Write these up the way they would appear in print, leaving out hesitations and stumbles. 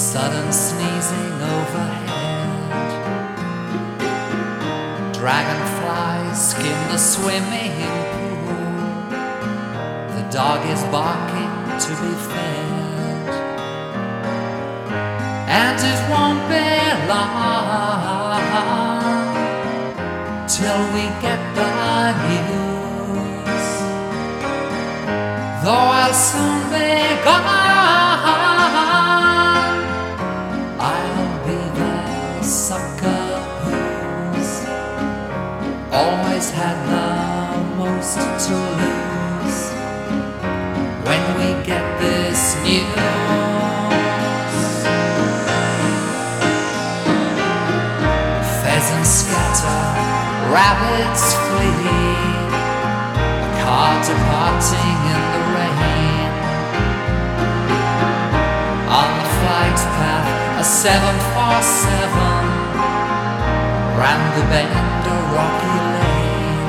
Sudden sneezing overhead. Dragonflies skim the swimming pool. The dog is barking to be fed. And it won't be long till we get the news. Though I'll soon be gone, I'll be the sucker who's always had the most to lose when we get this news. Pheasants scatter, rabbits flee, a car departing in the rain. On the flight path, a 747 round the bend, a rocky lane.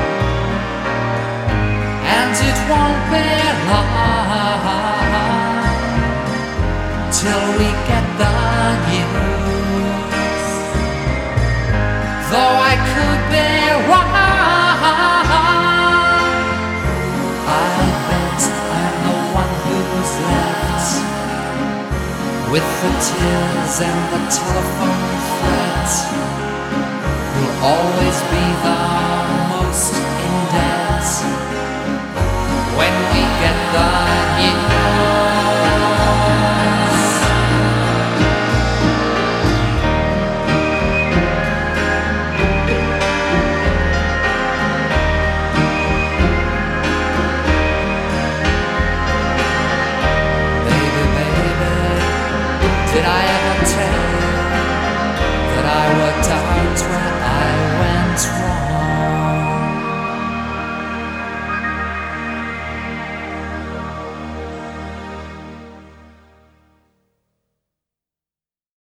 And it won't be long till we get the news. Though I could be wrong, I bet I'm the one who's left with the tears and the telephone threat. Will always be the most in debt when we get